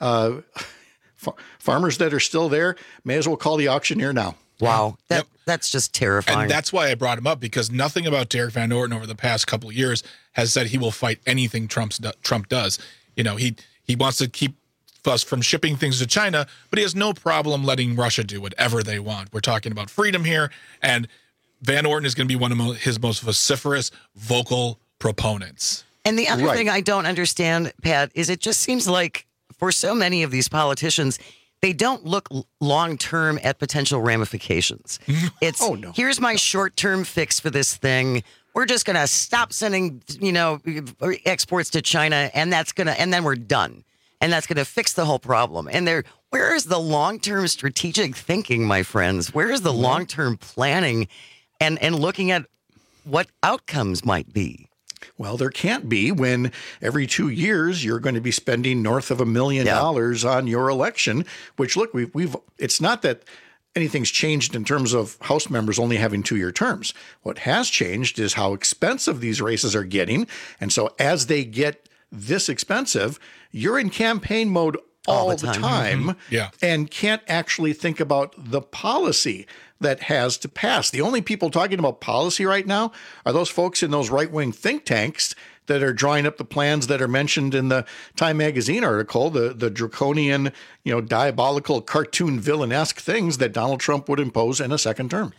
G: farmers that are still there may as well call the auctioneer now.
P: Wow. That's just terrifying.
Q: And that's why I brought him up, because nothing about Derek Van Orden over the past couple of years has said he will fight anything Trump does. He wants to keep us from shipping things to China, but he has no problem letting Russia do whatever they want. We're talking about freedom here, and Van Orden is going to be one of his most vociferous, vocal proponents.
P: And the other thing I don't understand, Pat, is it just seems like for so many of these politicians, they don't look long-term at potential ramifications. It's, here's my short-term fix for this thing. We're just going to stop sending, exports to China, and then we're done. And that's going to fix the whole problem. And where is the long-term strategic thinking, my friends? Where is the long-term planning and looking at what outcomes might be?
G: Well, there can't be when every 2 years you're going to be spending north of $1 million on your election, which, look, it's not that anything's changed in terms of House members only having 2-year terms. What has changed is how expensive these races are getting. And so as they get this expensive, you're in campaign mode all the time and can't actually think about the policy that has to pass. The only people talking about policy right now are those folks in those right-wing think tanks that are drawing up the plans that are mentioned in the Time magazine article, the draconian, diabolical, cartoon villain-esque things that Donald Trump would impose in a second term.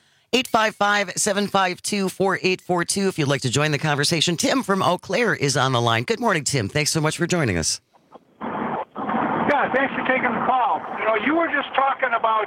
P: 855-752-4842 if you'd like to join the conversation. Tim from Eau Claire is on the line. Good morning, Tim. Thanks so much for joining us.
H: Yeah, thanks for taking the call. You were just talking about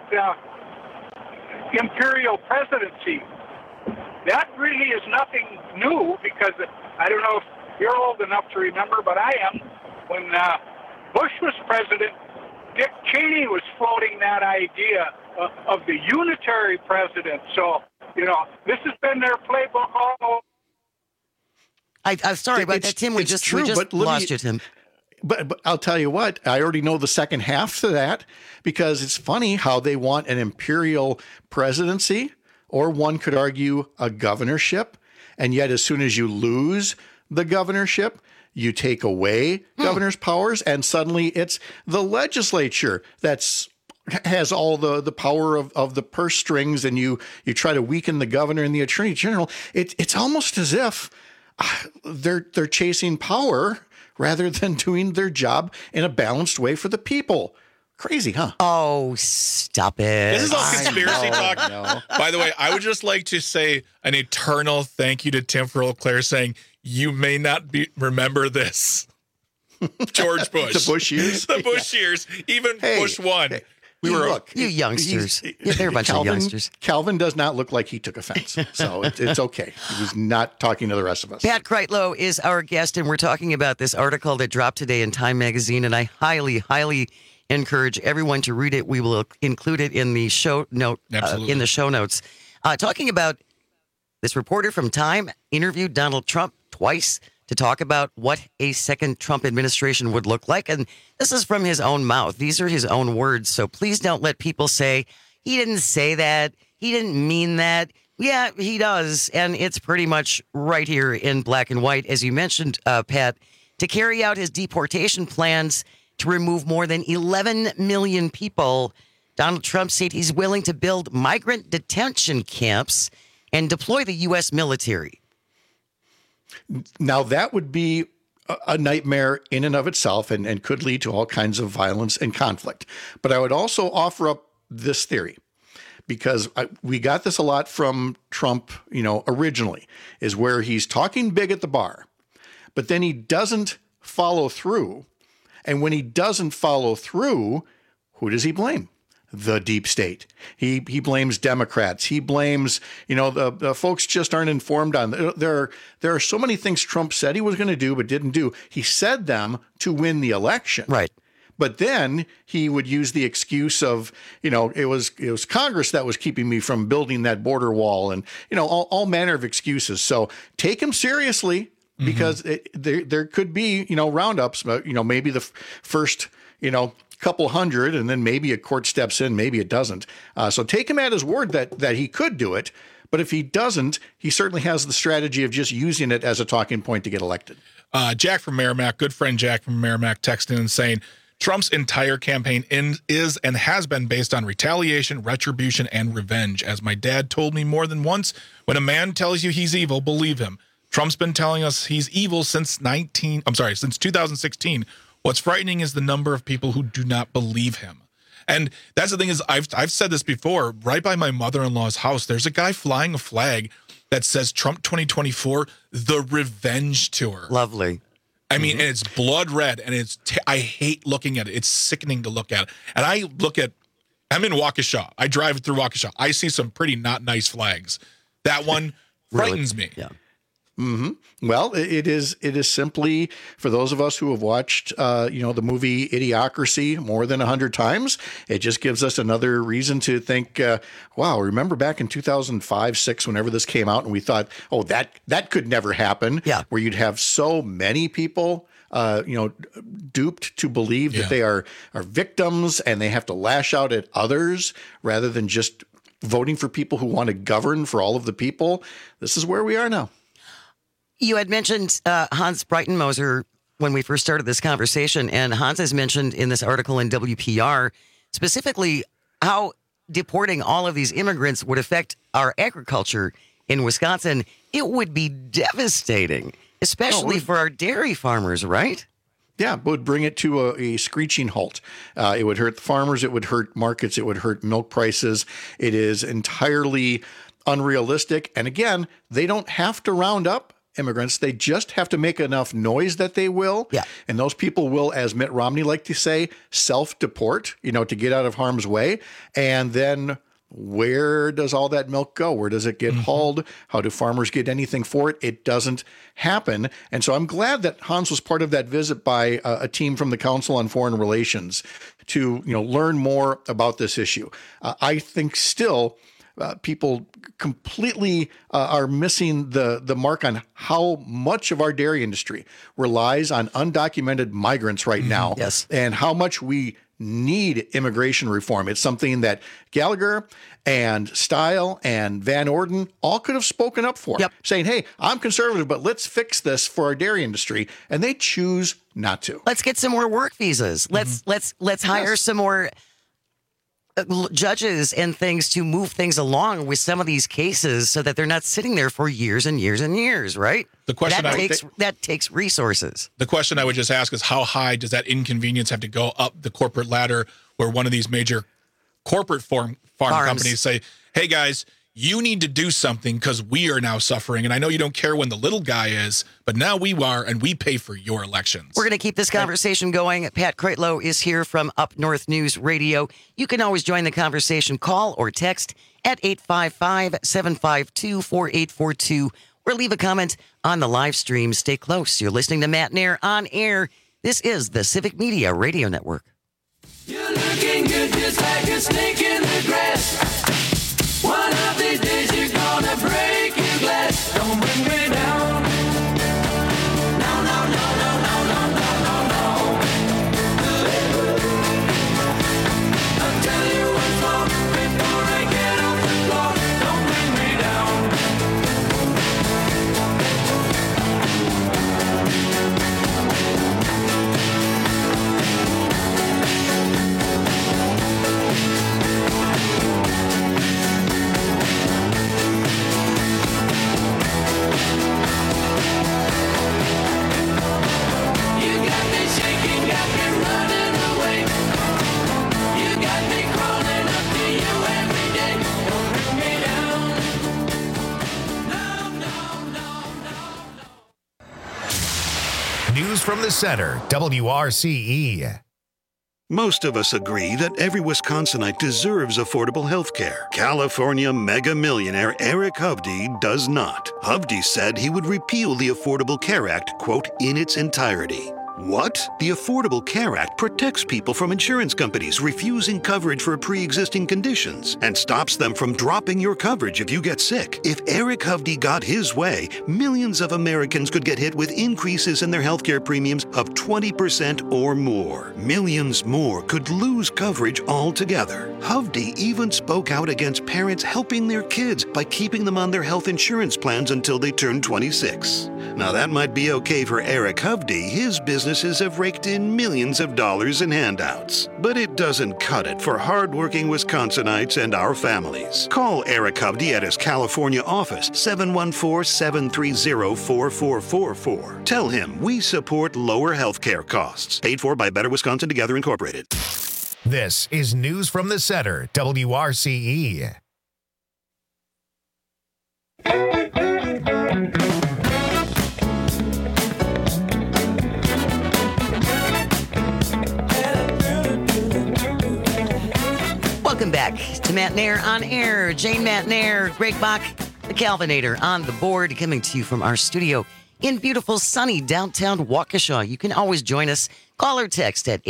H: imperial presidency. That really is nothing new, because I don't know if you're old enough to remember, but I am. When Bush was president, Dick Cheney was floating that idea of the unitary president. So, this has been their playbook all over.
P: I'm sorry about that, Tim. We just lost you, Tim.
G: But I'll tell you what, I already know the second half to that, because it's funny how they want an imperial presidency, or one could argue a governorship. And yet as soon as you lose the governorship, you take away governor's powers, and suddenly it's the legislature has all the power of the purse strings, and you try to weaken the governor and the attorney general. It's almost as if they're chasing power rather than doing their job in a balanced way for the people. Crazy, huh?
P: Oh, stop it.
Q: This is all conspiracy talk. By the way, I would just like to say an eternal thank you to Tim for Eau Claire, saying, you may not remember this. George Bush.
G: The Bush years?
Q: The Bush years. Even Bush 1.
G: Hey.
P: Look, you youngsters. They're a bunch of youngsters.
G: Calvin does not look like he took offense, so it's okay. He was not talking to the rest of us.
P: Pat Kreitlow is our guest, and we're talking about this article that dropped today in Time magazine, and I highly, highly encourage everyone to read it. We will include it in the show note, in the show notes. Talking about this reporter from Time interviewed Donald Trump twice to talk about what a second Trump administration would look like. And this is from his own mouth. These are his own words. So please don't let people say, he didn't say that. He didn't mean that. Yeah, he does. And it's pretty much right here in black and white, as you mentioned, Pat, to carry out his deportation plans to remove more than 11 million people. Donald Trump said he's willing to build migrant detention camps and deploy the U.S. military.
G: Now, that would be a nightmare in and of itself, and could lead to all kinds of violence and conflict. But I would also offer up this theory, because we got this a lot from Trump, originally, is where he's talking big at the bar, but then he doesn't follow through And when he doesn't follow through, who does he blame? The deep state. He blames Democrats. He blames, the folks just aren't informed on. There are so many things Trump said he was going to do but didn't do. He said them to win the election.
P: Right.
G: But then he would use the excuse of, it was Congress that was keeping me from building that border wall, and, all manner of excuses. So take him seriously, because there could be, roundups, maybe the first, couple hundred, and then maybe a court steps in, maybe it doesn't. So take him at his word that he could do it. But if he doesn't, he certainly has the strategy of just using it as a talking point to get elected.
Q: Jack from Merrimack, good friend Jack from Merrimack, texting and saying, Trump's entire campaign is and has been based on retaliation, retribution, and revenge. As my dad told me more than once, when a man tells you he's evil, believe him. Trump's been telling us he's evil since 2016. What's frightening is the number of people who do not believe him. And that's the thing is, I've said this before, right by my mother-in-law's house, there's a guy flying a flag that says Trump 2024, the revenge tour.
P: Lovely.
Q: I mean, and it's blood red, and I hate looking at it. It's sickening to look at. And I'm in Waukesha. I drive through Waukesha. I see some pretty not nice flags. That one frightens me.
P: Yeah.
G: Well, it is simply, for those of us who have watched, the movie Idiocracy more than 100 times, it just gives us another reason to think, wow, remember back in 2005, 6, whenever this came out, and we thought, oh, that could never happen.
P: Yeah.
G: Where you'd have so many people, duped to believe that they are victims and they have to lash out at others rather than just voting for people who want to govern for all of the people. This is where we are now.
P: You had mentioned Hans Breitenmoser when we first started this conversation, and Hans has mentioned in this article in WPR specifically how deporting all of these immigrants would affect our agriculture in Wisconsin. It would be devastating, especially for our dairy farmers, right?
G: Yeah, it would bring it to a screeching halt. It would hurt the farmers. It would hurt markets. It would hurt milk prices. It is entirely unrealistic. And again, they don't have to round up immigrants. They just have to make enough noise that they will.
P: Yeah.
G: And those people will, as Mitt Romney liked to say, self-deport, to get out of harm's way. And then where does all that milk go? Where does it get hauled? How do farmers get anything for it? It doesn't happen. And so I'm glad that Hans was part of that visit by a team from the Council on Foreign Relations to, learn more about this issue. I think still people completely are missing the mark on how much of our dairy industry relies on undocumented migrants right now.
P: Yes.
G: And how much we need immigration reform. It's something that Gallagher and Style and Van Orden all could have spoken up for, saying, hey, I'm conservative, but let's fix this for our dairy industry. And they choose not to.
P: Let's get some more work visas. Let's hire some more judges and things to move things along with some of these cases so that they're not sitting there for years and years and years, right?
Q: The question
P: that takes resources.
Q: The question I would just ask is, how high does that inconvenience have to go up the corporate ladder where one of these major corporate farm companies say, hey guys, you need to do something because we are now suffering. And I know you don't care when the little guy is, but now we are, and we pay for your elections.
P: We're going to keep this conversation going. Pat Kreitlow is here from Up North News Radio. You can always join the conversation. Call or text at 855-752-4842 or leave a comment on the live stream. Stay close. You're listening to Matt Nair on air. This is the Civic Media Radio Network.
I: You're looking good just like a snake in the grass. One of these days you're gonna break your glass. Don't bring me down. No, no, no, no, no, no, no, no, no. I'll tell you what's wrong before I get off the floor. Don't bring me down.
A: Center, WRCE.
K: Most of us agree that every Wisconsinite deserves affordable health care. California mega millionaire Eric Hovde does not. Hovde said he would repeal the Affordable Care Act, quote, in its entirety. What? The Affordable Care Act protects people from insurance companies refusing coverage for pre-existing conditions and stops them from dropping your coverage if you get sick. If Eric Hovde got his way, millions of Americans could get hit with increases in their healthcare premiums of 20% or more. Millions more could lose coverage altogether. Hovde even spoke out against parents helping their kids by keeping them on their health insurance plans until they turn 26. Now that might be okay for Eric Hovde. His businesses have raked in millions of dollars in handouts. But it doesn't cut it for hardworking Wisconsinites and our families. Call Eric Hovde at his California office, 714-730-4444. Tell him we support lower health care costs. Paid for by Better Wisconsin Together Incorporated.
A: This is News from the Center, WRCE.
P: Welcome back to Matt Nair on Air. Jane Matt Nair, Greg Bach, the Calvinator on the board, coming to you from our studio in beautiful, sunny downtown Waukesha. You can always join us. Call or text at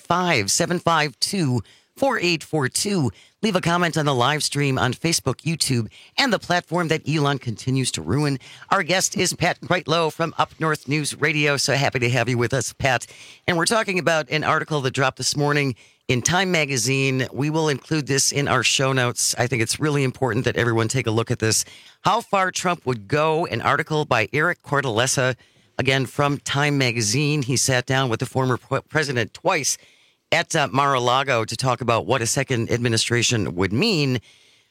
P: 855-752-4842. Leave a comment on the live stream on Facebook, YouTube, and the platform that Elon continues to ruin. Our guest is Pat Kreitlow from Up North News Radio. So happy to have you with us, Pat. And we're talking about an article that dropped this morning in Time Magazine. We will include this in our show notes. I think it's really important that everyone take a look at this. How Far Trump Would Go, an article by Eric Cortellessa, again from Time Magazine. He sat down with the former president twice at Mar-a-Lago to talk about what a second administration would mean.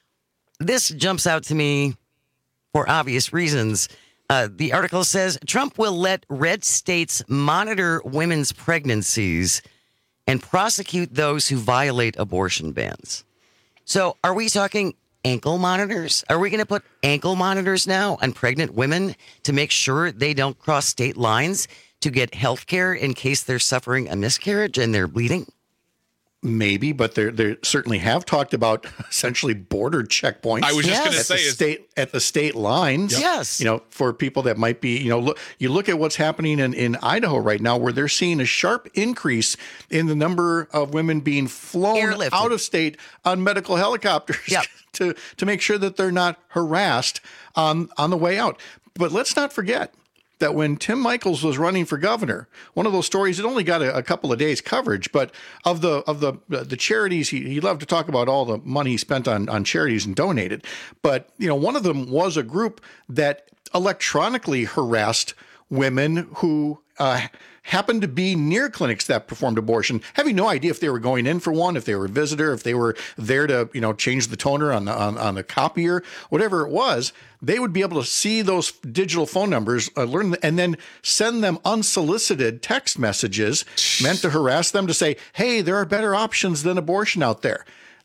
P: This jumps out to me for obvious reasons. The article says Trump will let red states monitor women's pregnancies and prosecute those who violate abortion bans. So are we talking ankle monitors? Are we going to put ankle monitors now on pregnant women to make sure they don't cross state lines to get health care in case they're suffering a miscarriage and they're bleeding?
G: Maybe, but they certainly have talked about essentially border checkpoints.
Q: I was just going to say
G: at the state lines.
P: Yes,
G: for people that might be, look at what's happening in Idaho right now, where they're seeing a sharp increase in the number of women being flown out of state on medical helicopters to make sure that they're not harassed on the way out. But let's not forget that when Tim Michels was running for governor, one of those stories, it only got a couple of days coverage, but of the charities, he loved to talk about all the money he spent on charities and donated. But, one of them was a group that electronically harassed women who happened to be near clinics that performed abortion, having no idea if they were going in for one, if they were a visitor, if they were there to, change the toner on the copier, whatever it was. They would be able to see those digital phone numbers, learn, and then send them unsolicited text messages meant to harass them to say, hey, there are better options than abortion out there.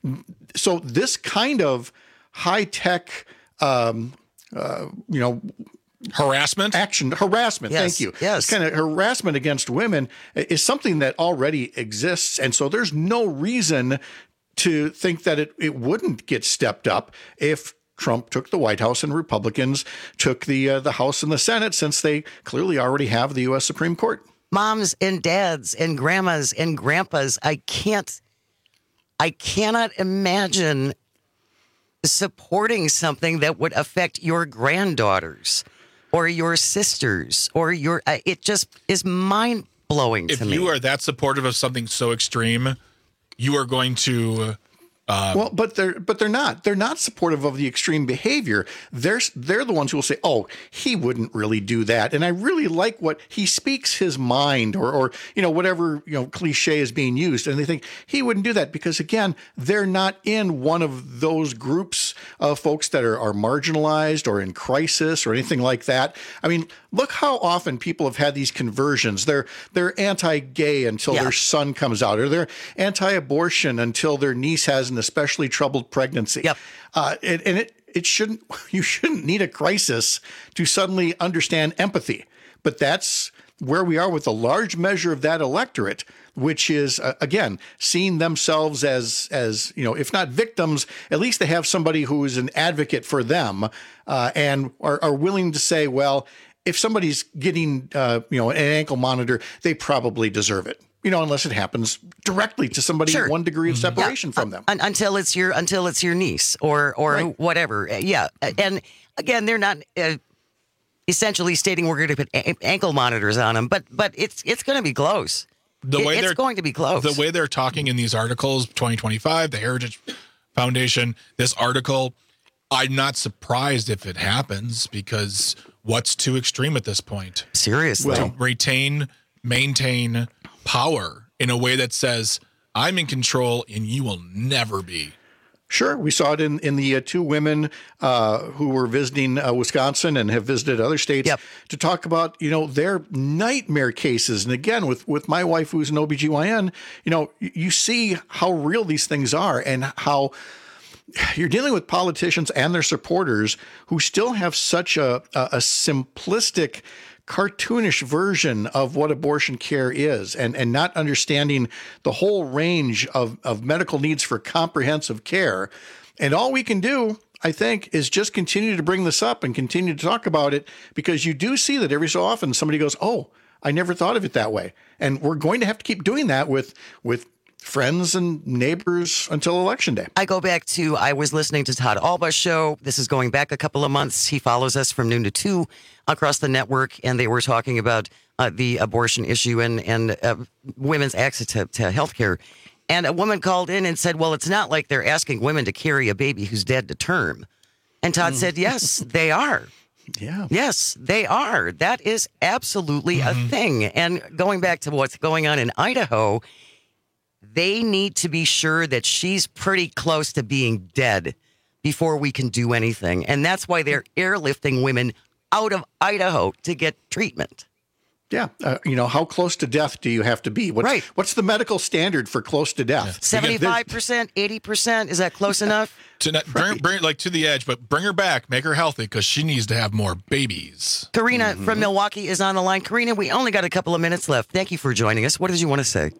G: So this kind of high-tech,
Q: harassment?
G: Harassment,
P: yes,
G: thank you.
P: Yes.
G: This kind of harassment against women is something that already exists. And so there's no reason to think that it wouldn't get stepped up if Trump took the White House and Republicans took the House and the Senate, since they clearly already have the U.S. Supreme Court.
P: Moms and dads and grandmas and grandpas, I cannot imagine supporting something that would affect your granddaughters or your sisters or it just is mind-blowing to me.
Q: If you are that supportive of something so extreme, you are going to
G: but they're not. They're not supportive of the extreme behavior. They're the ones who will say, "Oh, he wouldn't really do that." And I really like what he speaks his mind, or whatever cliche is being used, and they think he wouldn't do that because, again, they're not in one of those groups of folks that are marginalized or in crisis or anything like that. I mean, look how often people have had these conversions. They're anti-gay until their son comes out, or they're anti-abortion until their niece has an especially troubled pregnancy.
P: Yep.
G: And you shouldn't need a crisis to suddenly understand empathy. But that's where we are with a large measure of that electorate, which is, again, seeing themselves as if not victims, at least they have somebody who is an advocate for them and are willing to say, well, if somebody's getting, an ankle monitor, they probably deserve it. Unless it happens directly to somebody at 1 degree of separation from them.
P: Until it's your niece or
G: Right.
P: whatever. Yeah. And again, they're not essentially stating we're going to put ankle monitors on them, but it's going to be close. It's going to be close.
Q: The way they're talking in these articles, 2025, the Heritage Foundation, this article, I'm not surprised if it happens, because what's too extreme at this point?
P: Seriously.
Q: To maintain power in a way that says, I'm in control and you will never be.
G: Sure. We saw it in the 2 women who were visiting Wisconsin and have visited other states to talk about, their nightmare cases. And again, with my wife, who's an OBGYN, you see how real these things are and how you're dealing with politicians and their supporters who still have such a simplistic, cartoonish version of what abortion care is and not understanding the whole range of medical needs for comprehensive care. And all we can do, I think, is just continue to bring this up and continue to talk about it, because you do see that every so often somebody goes, oh, I never thought of it that way. And we're going to have to keep doing that with friends and neighbors until Election Day.
P: I go back to, I was listening to Todd Alba's show. This is going back a couple of months. He follows us from noon to 2 across the network, and they were talking about the abortion issue and women's access to health care. And a woman called in and said, well, it's not like they're asking women to carry a baby who's dead to term. And Todd said, yes, they are.
G: Yeah.
P: Yes, they are. That is absolutely a thing. And going back to what's going on in Idaho, they need to be sure that she's pretty close to being dead before we can do anything. And that's why they're airlifting women out of Idaho to get treatment.
G: Yeah. How close to death do you have to be? What's the medical standard for close to death?
P: 75%, 80%. Is that close enough?
Q: Bring it to the edge, but bring her back, make her healthy, because she needs to have more babies.
P: Karina from Milwaukee is on the line. Karina, we only got a couple of minutes left. Thank you for joining us. What did you want to say?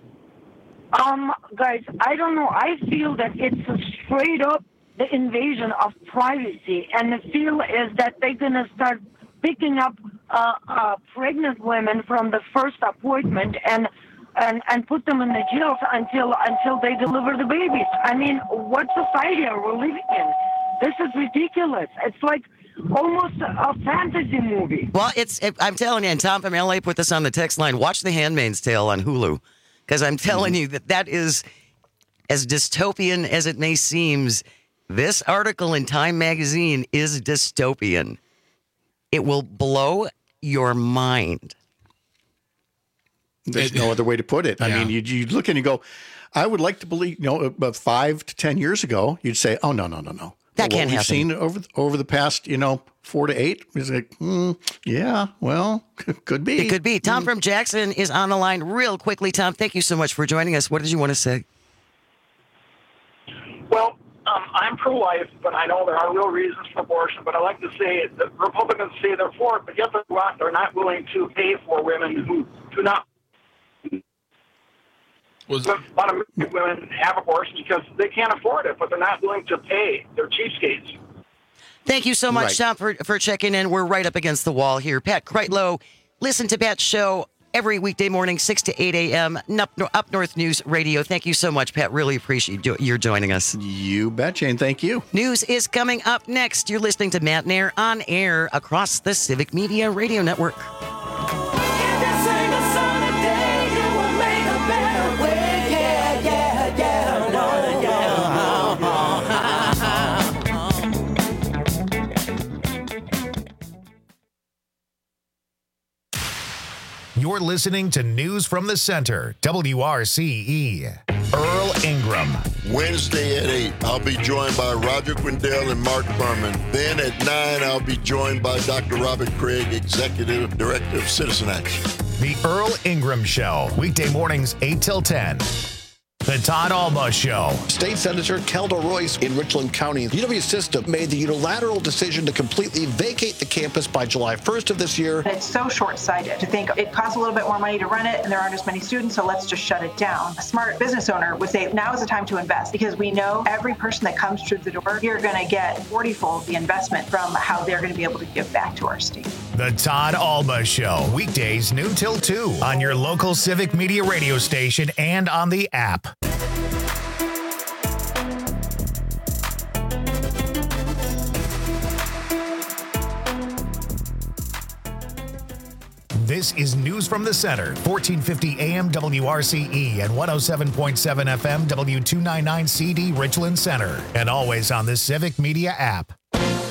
M: Guys, I don't know. I feel that it's a straight up the invasion of privacy, and the feel is that they're going to start picking up pregnant women from the first appointment and put them in the jails until they deliver the babies. I mean, what society are we living in? This is ridiculous. It's like almost a fantasy movie.
P: Well, I'm telling you, and Tom from LA put this on the text line, watch The Handmaid's Tale on Hulu. Because I'm telling you that is, as dystopian as it may seem, this article in Time Magazine is dystopian. It will blow your mind.
G: There's no other way to put it. I mean, you look and you go, I would like to believe, about 5 to 10 years ago, you'd say, oh, no.
P: That can't happen.
G: We've seen over the past, 4 to 8, is like, yeah, well, could be.
P: It could be. Tom from Jackson is on the line real quickly. Tom, thank you so much for joining us. What did you want to say?
H: Well, I'm pro-life, but I know there are real reasons for abortion. But I like to say the Republicans say they're for it, but yet they're not willing to pay for women who do not. A lot of women have abortions because they can't afford it, but they're not willing to pay. They're cheapskates.
P: Thank you so much, Tom, for checking in. We're right up against the wall here. Pat Kreitlow, listen to Pat's show every weekday morning, 6 to 8 a.m., Up North News Radio. Thank you so much, Pat. Really appreciate you joining us.
G: You bet, Jane. Thank you.
P: News is coming up next. You're listening to Matt Nair on air across the Civic Media Radio Network.
A: You're listening to News from the Center, WRCE. Earl Ingram.
N: Wednesday at 8, I'll be joined by Roger Quindell and Mark Furman. Then at 9, I'll be joined by Dr. Robert Craig, Executive Director of Citizen Action.
A: The Earl Ingram Show, weekday mornings 8 till 10. The Todd Alba Show.
O: State Senator Kelda Royce in Richland County. UW System made the unilateral decision to completely vacate the campus by July 1st of this year.
R: It's so short-sighted to think it costs a little bit more money to run it and there aren't as many students, so let's just shut it down. A smart business owner would say now is the time to invest because we know every person that comes through the door, you're going to get 40-fold the investment from how they're going to be able to give back to our state.
A: The Todd Alba Show, weekdays noon till 2 on your local Civic Media radio station and on the app. This is News from the Center, 1450 AM WRCE and 107.7 FM W299CD Richland Center, and always on the Civic Media app.